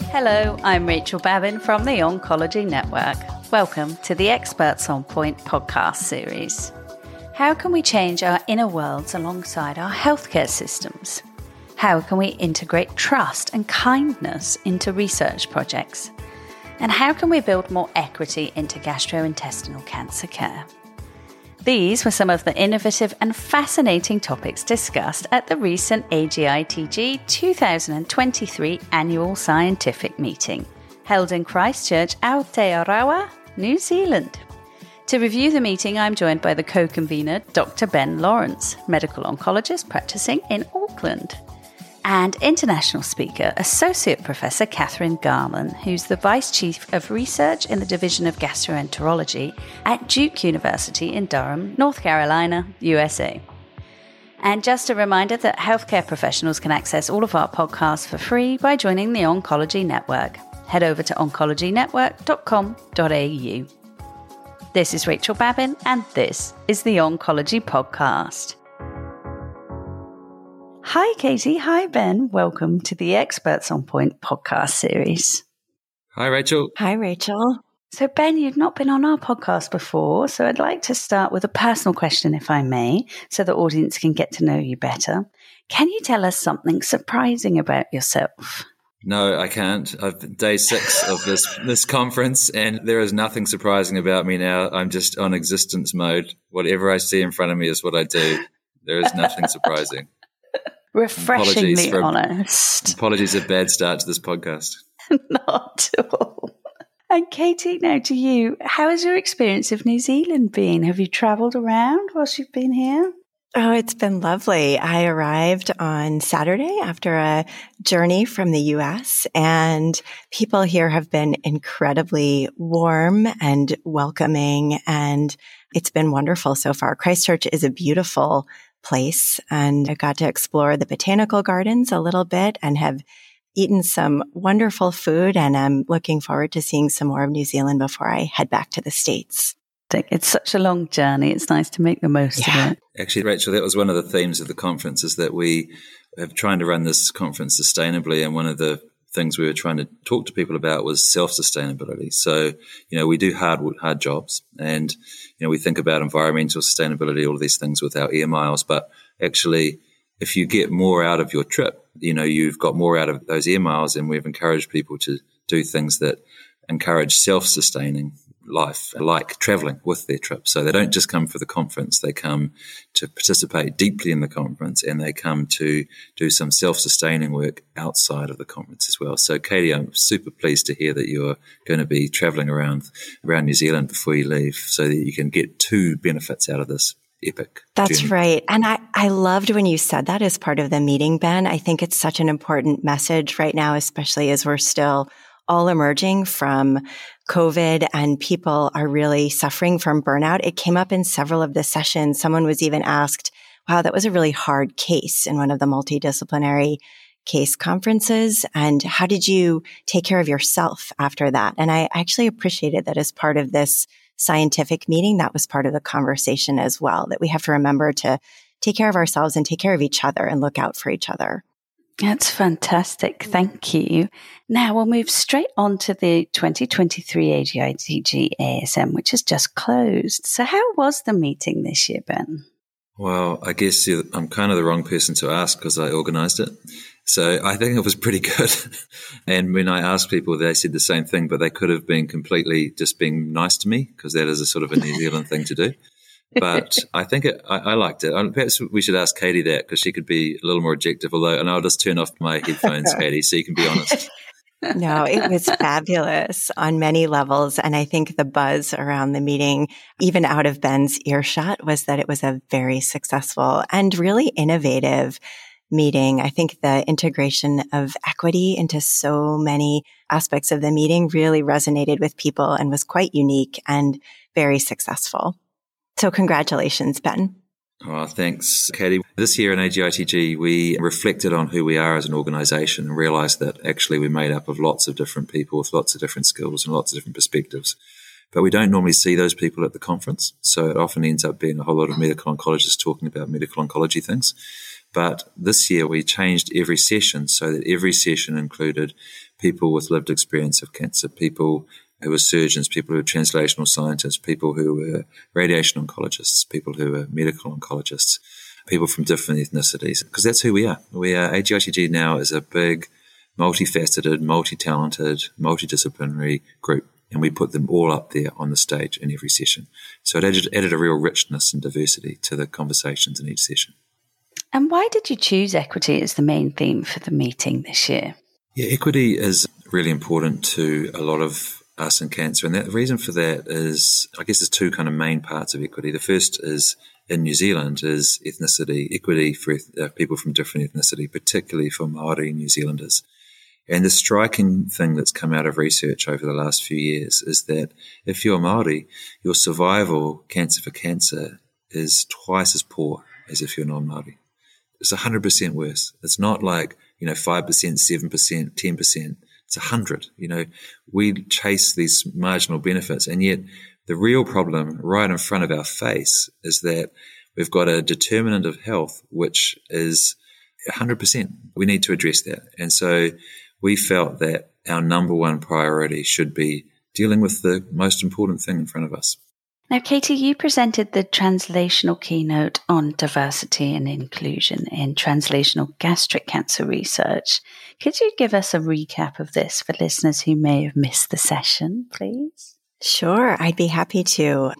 Hello, I'm Rachel Babin from the Oncology Network. Welcome to the Experts on Point podcast series. How can we change our inner worlds alongside our healthcare systems? How can we integrate trust and kindness into research projects? And how can we build more equity into gastrointestinal cancer care? These were some of the innovative and fascinating topics discussed at the recent AGITG 2023 annual scientific meeting, held in Christchurch, Aotearoa, New Zealand. To review the meeting, I'm joined by the co-convener, Dr. Ben Lawrence, medical oncologist practicing in Auckland, and international speaker, Associate Professor Catherine Garland, who's the Vice Chief of Research in the Division of Gastroenterology at Duke University in Durham, North Carolina, USA. And just a reminder that healthcare professionals can access all of our podcasts for free by joining the Oncology Network. Head over to oncologynetwork.com.au. This is Rachel Babin, and this is the Oncology Podcast. Hi, Katie. Hi, Ben. Welcome to the Experts on Point podcast series. Hi, Rachel. Hi, Rachel. So, Ben, you've not been on our podcast before, so I'd like to start with a personal question, if I may, so the audience can get to know you better. Can you tell us something surprising about yourself? No, I can't. I've day 6 of this conference, and there is nothing surprising about me now. I'm just on existence mode. Whatever I see in front of me is what I do. There is nothing surprising. Refreshingly honest. Apologies, a bad start to this podcast. Not at all. And Katie, now to you, how has your experience of New Zealand been? Have you travelled around whilst you've been here? Oh, it's been lovely. I arrived on Saturday after a journey from the US, and people here have been incredibly warm and welcoming, and it's been wonderful so far. Christchurch is a beautiful place, and I got to explore the botanical gardens a little bit and have eaten some wonderful food, and I'm looking forward to seeing some more of New Zealand before I head back to the States. It's such a long journey. It's nice to make the most of it. Actually, Rachel, that was one of the themes of the conference, is that we are trying to run this conference sustainably, and one of the things we were trying to talk to people about was self-sustainability. So, we do hard jobs, and, we think about environmental sustainability, all of these things with our air miles, but actually, if you get more out of your trip, you've got more out of those air miles, and we've encouraged people to do things that encourage self-sustaining life, like traveling with their trip. So they don't just come for the conference, they come to participate deeply in the conference, and they come to do some self-sustaining work outside of the conference as well. So Katie, I'm super pleased to hear that you're going to be traveling around New Zealand before you leave, so that you can get 2 benefits out of this epic That's journey. right. And I loved when you said that as part of the meeting, Ben. I think it's such an important message right now, especially as we're still all emerging from COVID and people are really suffering from burnout. It came up in several of the sessions. Someone was even asked, wow, that was a really hard case in one of the multidisciplinary case conferences. And how did you take care of yourself after that? And I actually appreciated that as part of this scientific meeting, that was part of the conversation as well, that we have to remember to take care of ourselves and take care of each other and look out for each other. That's fantastic. Thank you. Now we'll move straight on to the 2023 AGITG ASM, which has just closed. So how was the meeting this year, Ben? Well, I guess I'm kind of the wrong person to ask because I organised it. So I think it was pretty good. And when I asked people, they said the same thing, but they could have been completely just being nice to me, because that is a sort of a New Zealand thing to do. But I think I liked it. Perhaps we should ask Katie that, because she could be a little more objective, and I'll just turn off my headphones, Katie, so you can be honest. No, it was fabulous on many levels. And I think the buzz around the meeting, even out of Ben's earshot, was that it was a very successful and really innovative meeting. I think the integration of equity into so many aspects of the meeting really resonated with people and was quite unique and very successful. So congratulations, Ben. Oh, thanks, Katie. This year in AGITG, we reflected on who we are as an organisation and realised that actually we're made up of lots of different people with lots of different skills and lots of different perspectives. But we don't normally see those people at the conference, so it often ends up being a whole lot of medical oncologists talking about medical oncology things. But this year we changed every session so that every session included people with lived experience of cancer, people who were surgeons, people who were translational scientists, people who were radiation oncologists, people who were medical oncologists, people from different ethnicities, because that's who we are. AGITG now is a big, multifaceted, multi-talented, multidisciplinary group, and we put them all up there on the stage in every session. So it added a real richness and diversity to the conversations in each session. And why did you choose equity as the main theme for the meeting this year? Yeah, equity is really important to a lot of us in cancer. And the reason for that is, I guess there's two kind of main parts of equity. The first is in New Zealand is ethnicity, equity for people from different ethnicity, particularly for Māori New Zealanders. And the striking thing that's come out of research over the last few years is that if you're Māori, your survival cancer for cancer is twice as poor as if you're non-Māori. It's 100% worse. It's not like, 5%, 7%, 10%. It's 100. We chase these marginal benefits, and yet the real problem right in front of our face is that we've got a determinant of health which is 100%. We need to address that. And so we felt that our number one priority should be dealing with the most important thing in front of us. Now, Katie, you presented the translational keynote on diversity and inclusion in translational gastric cancer research. Could you give us a recap of this for listeners who may have missed the session, please? Sure, I'd be happy to.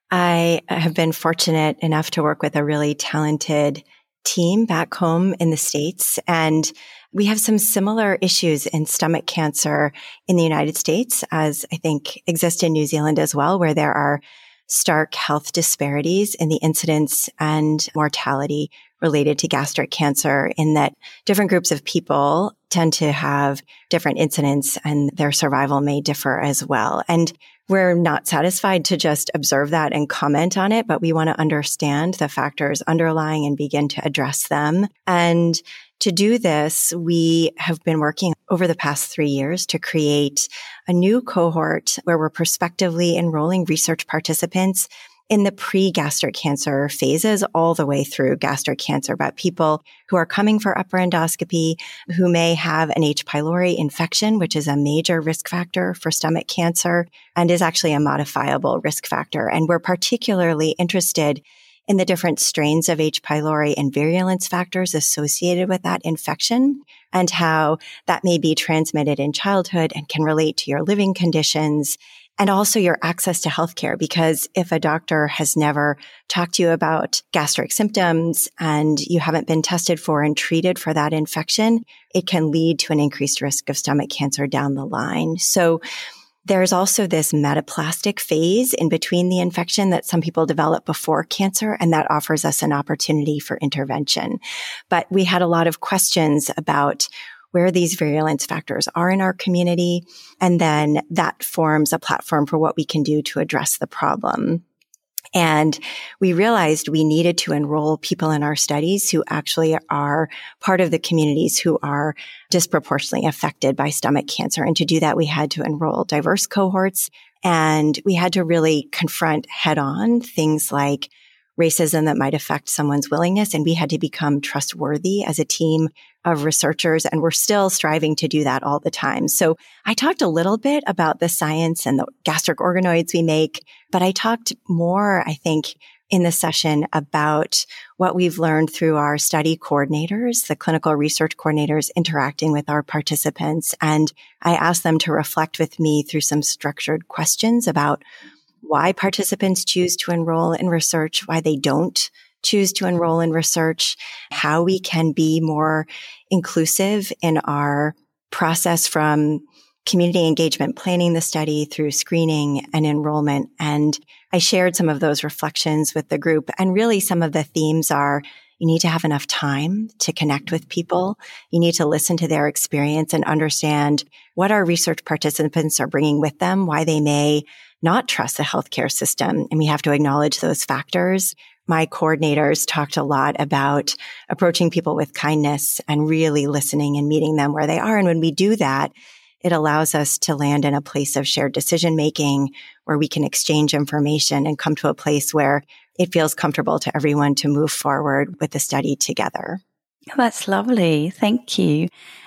I have been fortunate enough to work with a really talented team back home in the States, and we have some similar issues in stomach cancer in the United States, as I think exist in New Zealand as well, where there are stark health disparities in the incidence and mortality related to gastric cancer, in that different groups of people tend to have different incidence and their survival may differ as well. And we're not satisfied to just observe that and comment on it, but we want to understand the factors underlying and begin to address them. And to do this, we have been working over the past 3 years to create a new cohort where we're prospectively enrolling research participants in the pre-gastric cancer phases all the way through gastric cancer, but people who are coming for upper endoscopy, who may have an H. pylori infection, which is a major risk factor for stomach cancer and is actually a modifiable risk factor. And we're particularly interested in the different strains of H. pylori and virulence factors associated with that infection, and how that may be transmitted in childhood and can relate to your living conditions and also your access to healthcare. Because if a doctor has never talked to you about gastric symptoms and you haven't been tested for and treated for that infection, it can lead to an increased risk of stomach cancer down the line. So there's also this metaplastic phase in between the infection that some people develop before cancer, and that offers us an opportunity for intervention. But we had a lot of questions about where these virulence factors are in our community, and then that forms a platform for what we can do to address the problem. And we realized we needed to enroll people in our studies who actually are part of the communities who are disproportionately affected by stomach cancer. And to do that, we had to enroll diverse cohorts, and we had to really confront head on things like racism that might affect someone's willingness. And we had to become trustworthy as a team of researchers. And we're still striving to do that all the time. So I talked a little bit about the science and the gastric organoids we make, but I talked more, I think, in the session about what we've learned through our study coordinators, the clinical research coordinators interacting with our participants. And I asked them to reflect with me through some structured questions about why participants choose to enroll in research, why they don't choose to enroll in research, how we can be more inclusive in our process from community engagement, planning the study through screening and enrollment. And I shared some of those reflections with the group. And really some of the themes are, you need to have enough time to connect with people. You need to listen to their experience and understand what our research participants are bringing with them, why they may not trust the healthcare system. And we have to acknowledge those factors. My coordinators talked a lot about approaching people with kindness and really listening and meeting them where they are. And when we do that, it allows us to land in a place of shared decision making where we can exchange information and come to a place where it feels comfortable to everyone to move forward with the study together. That's lovely. Thank you.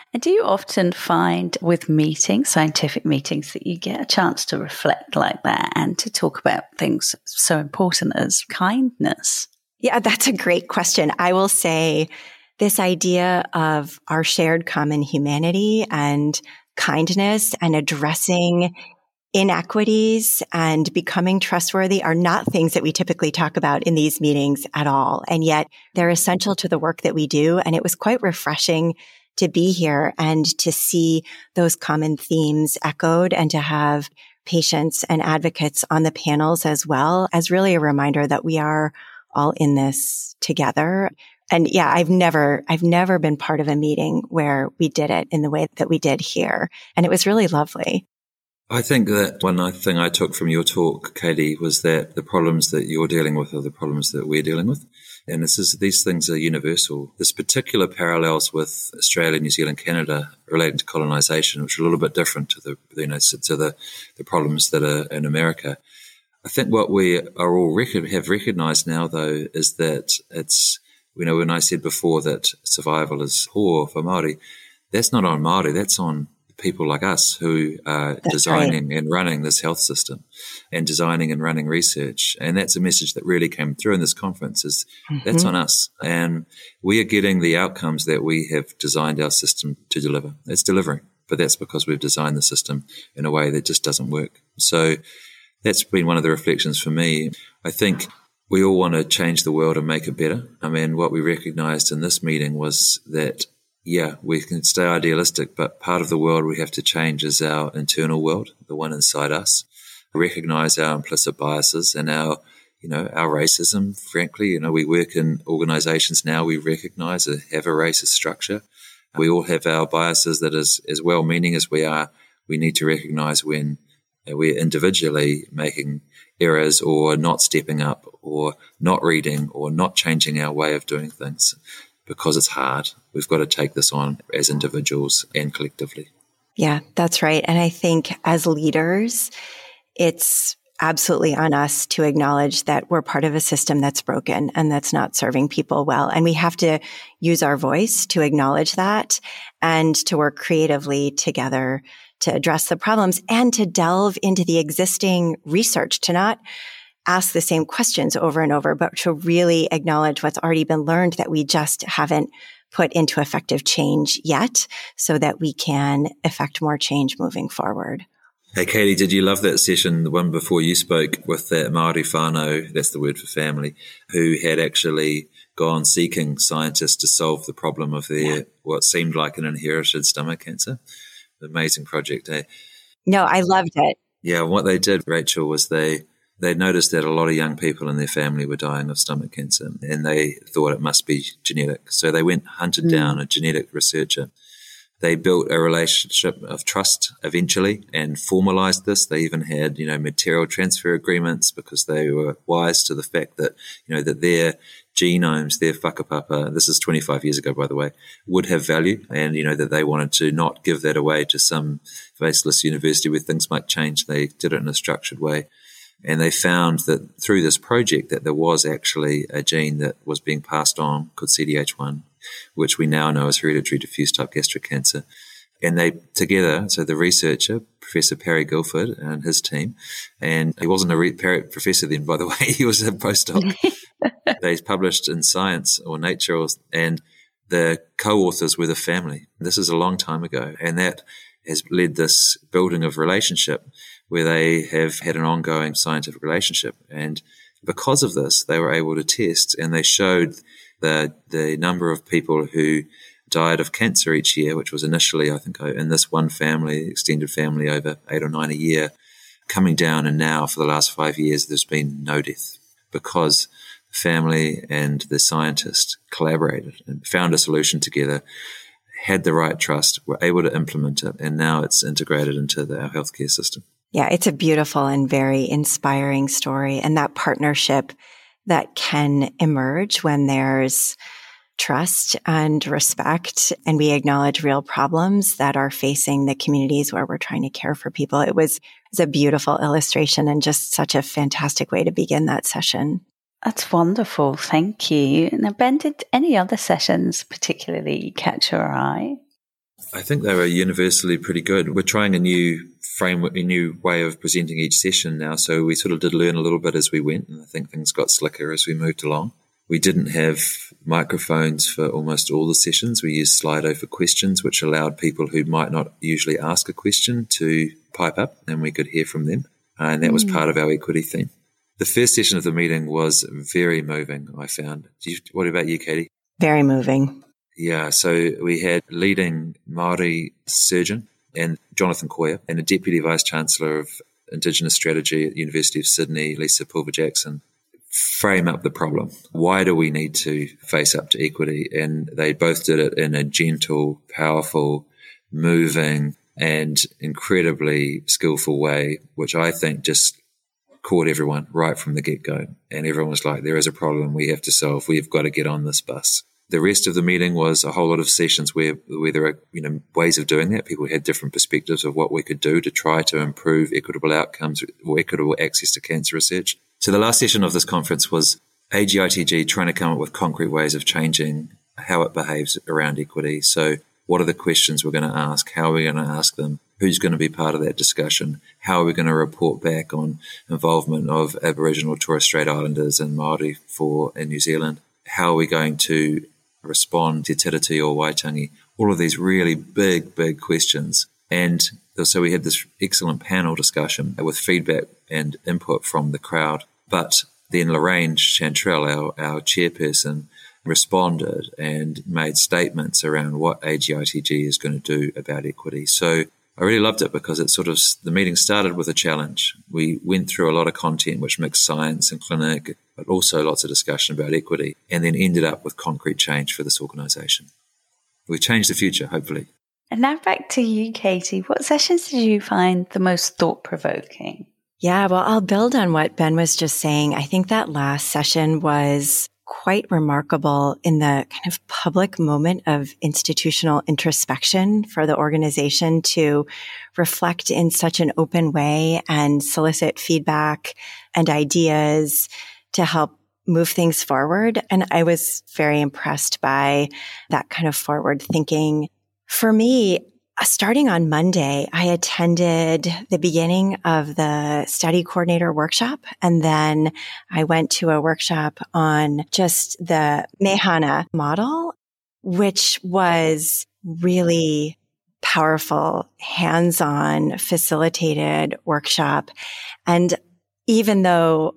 And do you often find with meetings, scientific meetings, that you get a chance to reflect like that and to talk about things so important as kindness? Yeah, that's a great question. I will say this idea of our shared common humanity and kindness and addressing inequities and becoming trustworthy are not things that we typically talk about in these meetings at all. And yet they're essential to the work that we do. And it was quite refreshing to be here and to see those common themes echoed and to have patients and advocates on the panels as well as really a reminder that we are all in this together. And yeah, I've never been part of a meeting where we did it in the way that we did here. And it was really lovely. I think that one thing I took from your talk, Katie, was that the problems that you're dealing with are the problems that we're dealing with. And these things are universal. There's particular parallels with Australia, New Zealand, Canada relating to colonization, which are a little bit different to the problems that are in America. I think what we are all have recognized now, though, is that it's, when I said before that survival is poor for Māori, that's not on Māori, that's on people like us who are designing and running this health system and designing and running research. And that's a message that really came through in this conference is that's on us. And we are getting the outcomes that we have designed our system to deliver. It's delivering, but that's because we've designed the system in a way that just doesn't work. So that's been one of the reflections for me. I think we all want to change the world and make it better. I mean, what we recognized in this meeting was that yeah, we can stay idealistic, but part of the world we have to change is our internal world, the one inside us. Recognize our implicit biases and our racism, frankly. We work in organizations now, we recognize and have a racist structure. We all have our biases that is as well-meaning as we are. We need to recognize when we're individually making errors or not stepping up or not reading or not changing our way of doing things. Because it's hard, we've got to take this on as individuals and collectively. Yeah, that's right. And I think as leaders, it's absolutely on us to acknowledge that we're part of a system that's broken and that's not serving people well. And we have to use our voice to acknowledge that and to work creatively together to address the problems and to delve into the existing research, to not ask the same questions over and over, but to really acknowledge what's already been learned that we just haven't put into effective change yet so that we can effect more change moving forward. Hey, Katie, did you love that session, the one before you spoke, with that Māori whānau, that's the word for family, who had actually gone seeking scientists to solve the problem of their what seemed like an inherited stomach cancer? Amazing project, eh? No, I loved it. Yeah, what they did, Rachel, was they noticed that a lot of young people in their family were dying of stomach cancer, and they thought it must be genetic. So they hunted down a genetic researcher. They built a relationship of trust eventually and formalized this. They even had, material transfer agreements because they were wise to the fact that, that their genomes, their whakapapa, this is 25 years ago, by the way, would have value, and, that they wanted to not give that away to some faceless university where things might change. They did it in a structured way. And they found that through this project that there was actually a gene that was being passed on called CDH1, which we now know is hereditary diffuse type gastric cancer. And they together, so the researcher, Professor Perry Guilford and his team, and he wasn't a professor then, by the way, he was a postdoc. They published in Science or Nature, and the co-authors were the family. This is a long time ago, and that has led this building of relationship where they have had an ongoing scientific relationship. And because of this, they were able to test, and they showed the number of people who died of cancer each year, which was initially, I think, in this one family, extended family, over 8 or 9 a year, coming down. And now for the last 5 years, there's been no death because the family and the scientist collaborated and found a solution together, had the right trust, were able to implement it, and now it's integrated into our healthcare system. Yeah, it's a beautiful and very inspiring story. And that partnership that can emerge when there's trust and respect, and we acknowledge real problems that are facing the communities where we're trying to care for people. It was a beautiful illustration and just such a fantastic way to begin that session. That's wonderful. Thank you. Now, Ben, did any other sessions particularly catch your eye? I think they were universally pretty good. We're trying a new framework, a new way of presenting each session now. So we sort of did learn a little bit as we went, and I think things got slicker as we moved along. We didn't have microphones for almost all the sessions. We used Slido for questions, which allowed people who might not usually ask a question to pipe up, and we could hear from them. And that was part of our equity theme. The first session of the meeting was very moving, I found. What about you, Katie? Very moving. Yeah, so we had leading Māori surgeon and Jonathan Koya and a Deputy Vice-Chancellor of Indigenous Strategy at University of Sydney, Lisa Pulver-Jackson, frame up the problem. Why do we need to face up to equity? And they both did it in a gentle, powerful, moving, and incredibly skillful way, which I think just caught everyone right from the get-go. And everyone was like, there is a problem we have to solve. We've got to get on this bus. The rest of the meeting was a whole lot of sessions where there are ways of doing that. People had different perspectives of what we could do to try to improve equitable outcomes or equitable access to cancer research. So the last session of this conference was AGITG trying to come up with concrete ways of changing how it behaves around equity. So what are the questions we're going to ask? How are we going to ask them? Who's going to be part of that discussion? How are we going to report back on involvement of Aboriginal Torres Strait Islanders and Māori in New Zealand? How are we going to respond to Te Tiriti or Waitangi? All of these really big questions. And so we had this excellent panel discussion with feedback and input from the crowd. But then Lorraine Chantrell, our chairperson, responded and made statements around what AGITG is going to do about equity. So I really loved it because the meeting started with a challenge. We went through a lot of content which mixed science and clinic, but also lots of discussion about equity, and then ended up with concrete change for this organisation. We changed the future, hopefully. And now back to you, Katie. What sessions did you find the most thought-provoking? Yeah, well, I'll build on what Ben was just saying. I think that last session was quite remarkable in the kind of public moment of institutional introspection for the organization to reflect in such an open way and solicit feedback and ideas to help move things forward. And I was very impressed by that kind of forward thinking. For me, starting on Monday, I attended the beginning of the study coordinator workshop, and then I went to a workshop on just the Mehana model, which was really powerful, hands-on, facilitated workshop. And even though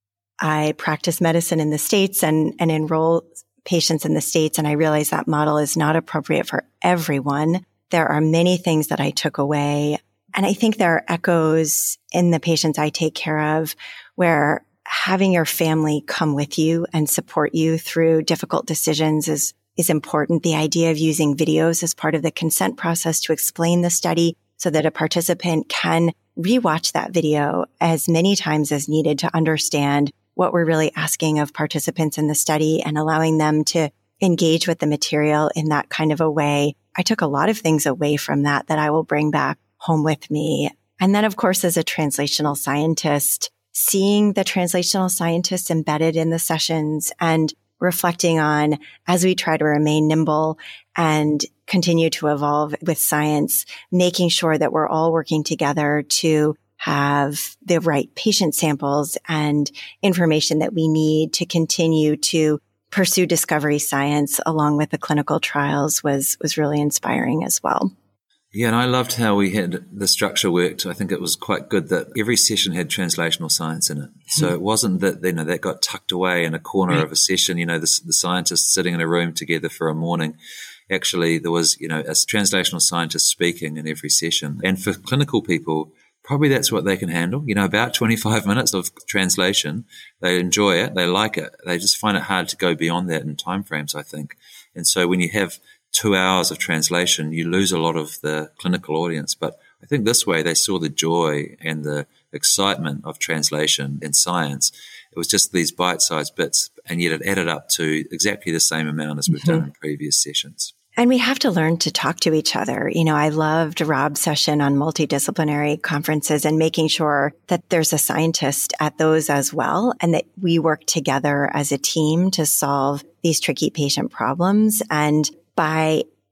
I practice medicine in the States and enroll patients in the States, and I realize that model is not appropriate for everyone, there are many things that I took away. And I think there are echoes in the patients I take care of where having your family come with you and support you through difficult decisions is important. The idea of using videos as part of the consent process to explain the study so that a participant can rewatch that video as many times as needed to understand what we're really asking of participants in the study and allowing them to engage with the material in that kind of a way. I took a lot of things away from that I will bring back home with me. And then, of course, as a translational scientist, seeing the translational scientists embedded in the sessions and reflecting on, as we try to remain nimble and continue to evolve with science, making sure that we're all working together to have the right patient samples and information that we need to continue to pursue discovery science along with the clinical trials was really inspiring as well. Yeah, and I loved how we had the structure worked. I think it was quite good that every session had translational science in it. So it wasn't that, that got tucked away in a corner of a session, the scientists sitting in a room together for a morning. Actually, there was, a translational scientist speaking in every session. And for clinical people, probably that's what they can handle. About 25 minutes of translation. They enjoy it. They like it. They just find it hard to go beyond that in timeframes, I think. And so when you have 2 hours of translation, you lose a lot of the clinical audience. But I think this way they saw the joy and the excitement of translation in science. It was just these bite-sized bits, and yet it added up to exactly the same amount as we've done in previous sessions. And we have to learn to talk to each other. I loved Rob's session on multidisciplinary conferences and making sure that there's a scientist at those as well, and that we work together as a team to solve these tricky patient problems. And by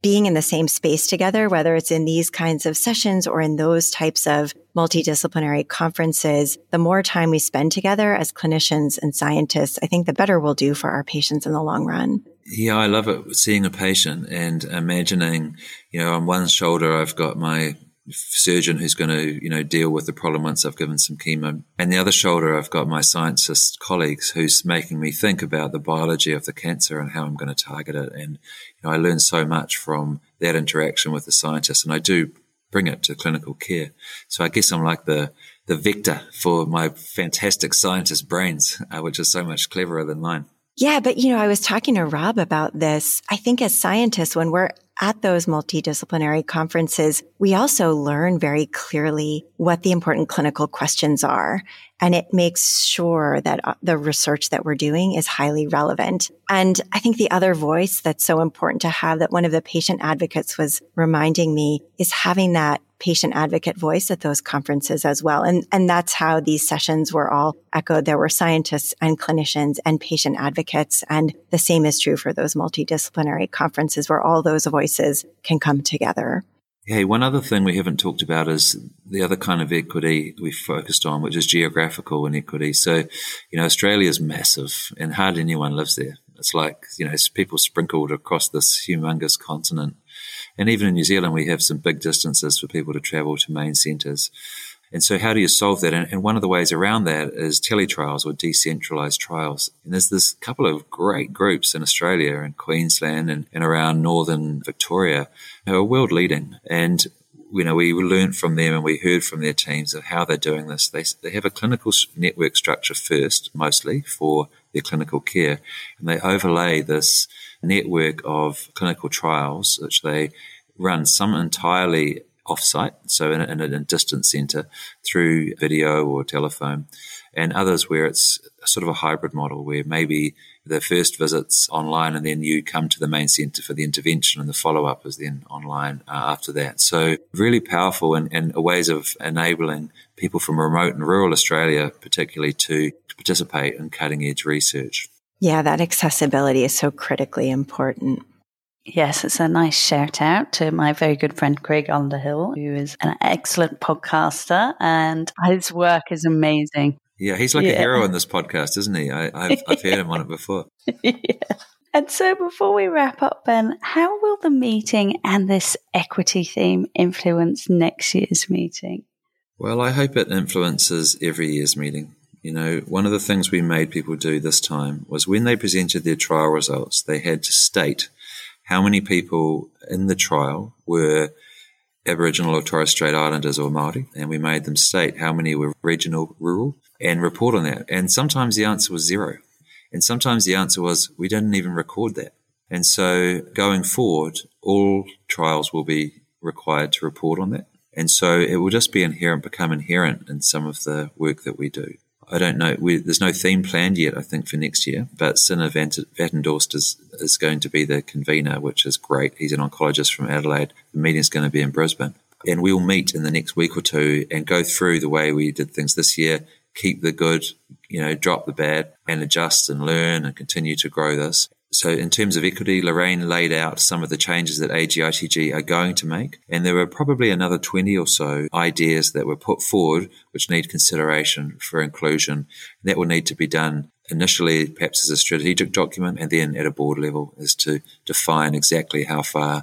being in the same space together, whether it's in these kinds of sessions or in those types of multidisciplinary conferences, the more time we spend together as clinicians and scientists, I think the better we'll do for our patients in the long run. Yeah, I love it, seeing a patient and imagining, on one shoulder I've got my surgeon who's going to, deal with the problem once I've given some chemo. And the other shoulder, I've got my scientist colleagues who's making me think about the biology of the cancer and how I'm going to target it. And, I learn so much from that interaction with the scientist, and I do bring it to clinical care. So I guess I'm like the vector for my fantastic scientist brains, which is so much cleverer than mine. Yeah, but I was talking to Rob about this. I think as scientists, when we're at those multidisciplinary conferences, we also learn very clearly what the important clinical questions are. And it makes sure that the research that we're doing is highly relevant. And I think the other voice that's so important to have, that one of the patient advocates was reminding me, is having that patient advocate voice at those conferences as well. And that's how these sessions were all echoed. There were scientists and clinicians and patient advocates. And the same is true for those multidisciplinary conferences where all those voices can come together. Hey, one other thing we haven't talked about is the other kind of equity we focused on, which is geographical inequity. So, Australia is massive and hardly anyone lives there. It's like, it's people sprinkled across this humongous continent. And even in New Zealand, we have some big distances for people to travel to main centres. And so how do you solve that? And one of the ways around that is teletrials or decentralised trials. And there's this couple of great groups in Australia and Queensland and around northern Victoria who are world leading. And, we learned from them and we heard from their teams of how they're doing this. They have a clinical network structure first, mostly for their clinical care. And they overlay this network of clinical trials, which they run some entirely off-site, so in a distant centre through video or telephone, and others where it's sort of a hybrid model where maybe the first visit's online and then you come to the main centre for the intervention and the follow-up is then online after that. So really powerful and ways of enabling people from remote and rural Australia particularly to participate in cutting-edge research. Yeah, that accessibility is so critically important. Yes, it's a nice shout out to my very good friend Craig Underhill, who is an excellent podcaster and his work is amazing. Yeah, he's like a hero in this podcast, isn't he? I've heard him on it before. Yeah. And so before we wrap up, Ben, how will the meeting and this equity theme influence next year's meeting? Well, I hope it influences every year's meeting. One of the things we made people do this time was when they presented their trial results, they had to state how many people in the trial were Aboriginal or Torres Strait Islanders or Māori, and we made them state how many were regional, rural, and report on that. And sometimes the answer was 0. And sometimes the answer was, we didn't even record that. And so going forward, all trials will be required to report on that. And so it will just become inherent in some of the work that we do. I don't know. There's no theme planned yet, I think, for next year. But Sinna Vatendorst is going to be the convener, which is great. He's an oncologist from Adelaide. The meeting's going to be in Brisbane. And we'll meet in the next week or two and go through the way we did things this year, keep the good, drop the bad, and adjust and learn and continue to grow this. So in terms of equity, Lorraine laid out some of the changes that AGITG are going to make. And there were probably another 20 or so ideas that were put forward which need consideration for inclusion. That will need to be done initially perhaps as a strategic document and then at a board level is to define exactly how far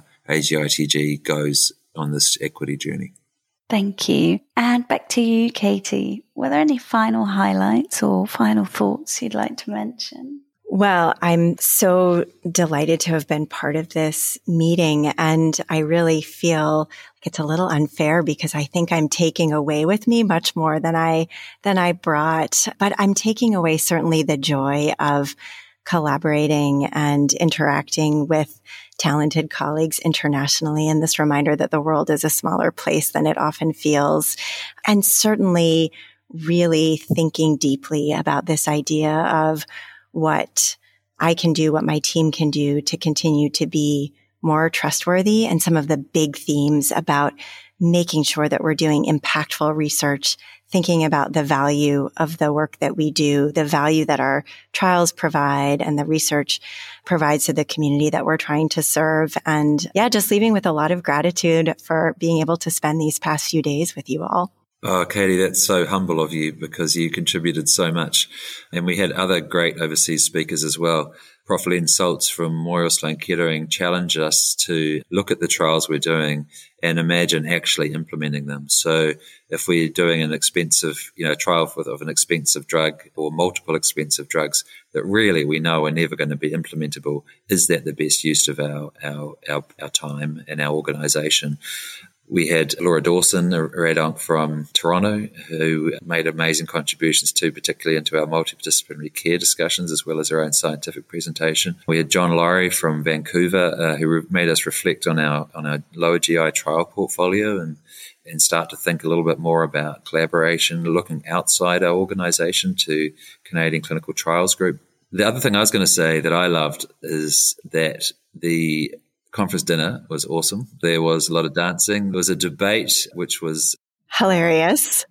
AGITG goes on this equity journey. Thank you. And back to you, Katie. Were there any final highlights or final thoughts you'd like to mention? Well, I'm so delighted to have been part of this meeting, and I really feel like it's a little unfair because I think I'm taking away with me much more than I brought, but I'm taking away certainly the joy of collaborating and interacting with talented colleagues internationally, and this reminder that the world is a smaller place than it often feels, and certainly really thinking deeply about this idea of what I can do, what my team can do to continue to be more trustworthy, and some of the big themes about making sure that we're doing impactful research, thinking about the value of the work that we do, the value that our trials provide and the research provides to the community that we're trying to serve. And yeah, just leaving with a lot of gratitude for being able to spend these past few days with you all. Oh, Katie, that's so humble of you because you contributed so much. And we had other great overseas speakers as well. Prof. Len Saltz from Memorial Sloan Kettering challenged us to look at the trials we're doing and imagine actually implementing them. So if we're doing an expensive, trial of an expensive drug or multiple expensive drugs that really we know are never going to be implementable, is that the best use of our time and our organisation? We had Laura Dawson, a rad-onc from Toronto, who made amazing contributions too, particularly into our multidisciplinary care discussions, as well as our own scientific presentation. We had John Laurie from Vancouver, who made us reflect on our lower GI trial portfolio and start to think a little bit more about collaboration, looking outside our organisation to Canadian Clinical Trials Group. The other thing I was going to say that I loved is that the conference dinner was awesome. There was a lot of dancing. There was a debate, which was hilarious.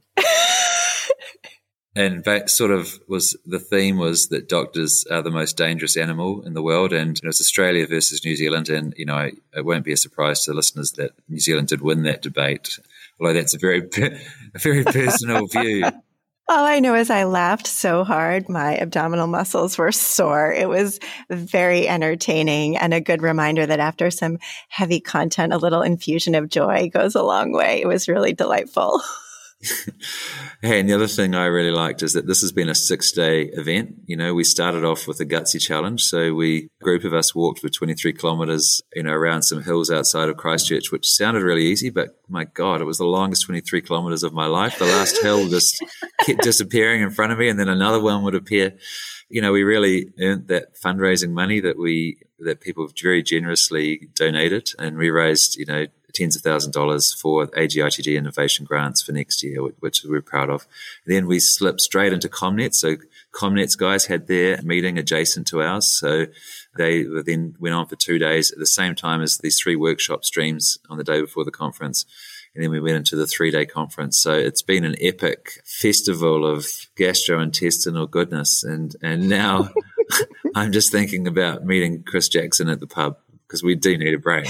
And that sort of was the theme was that doctors are the most dangerous animal in the world. And it was Australia versus New Zealand. And, it won't be a surprise to the listeners that New Zealand did win that debate. Although that's a very personal view. All I know is I laughed so hard, my abdominal muscles were sore. It was very entertaining and a good reminder that after some heavy content, a little infusion of joy goes a long way. It was really delightful. Hey, and the other thing I really liked is that this has been a 6-day event. We started off with a gutsy challenge. So a group of us walked for 23 kilometres, around some hills outside of Christchurch, which sounded really easy, but my God, it was the longest 23 kilometres of my life. The last hill just kept disappearing in front of me and then another one would appear. We really earned that fundraising money that people very generously donated, and we raised, tens of $1,000s for AGITG innovation grants for next year, which we're proud of. Then we slipped straight into ComNet. So ComNet's guys had their meeting adjacent to ours. So they then went on for 2 days at the same time as these 3 workshop streams on the day before the conference. And then we went into the 3-day conference. So it's been an epic festival of gastrointestinal goodness. And now I'm just thinking about meeting Chris Jackson at the pub because we do need a break.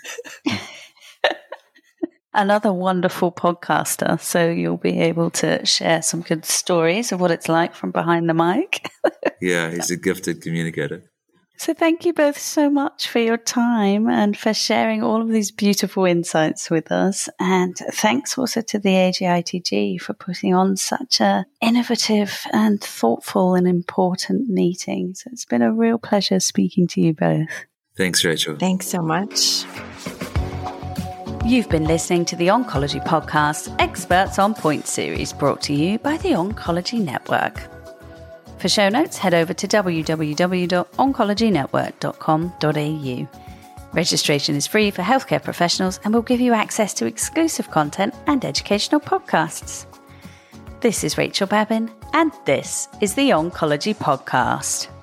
Another wonderful podcaster, so you'll be able to share some good stories of what it's like from behind the mic. Yeah, he's a gifted communicator. So thank you both so much for your time and for sharing all of these beautiful insights with us. And thanks also to the AGITG for putting on such a innovative and thoughtful and important meeting. So it's been a real pleasure speaking to you both. Thanks, Rachel. Thanks so much. You've been listening to the Oncology Podcast Experts on Point series, brought to you by the Oncology Network. For show notes, head over to www.oncologynetwork.com.au. Registration is free for healthcare professionals and will give you access to exclusive content and educational podcasts. This is Rachel Babin, and this is the Oncology Podcast.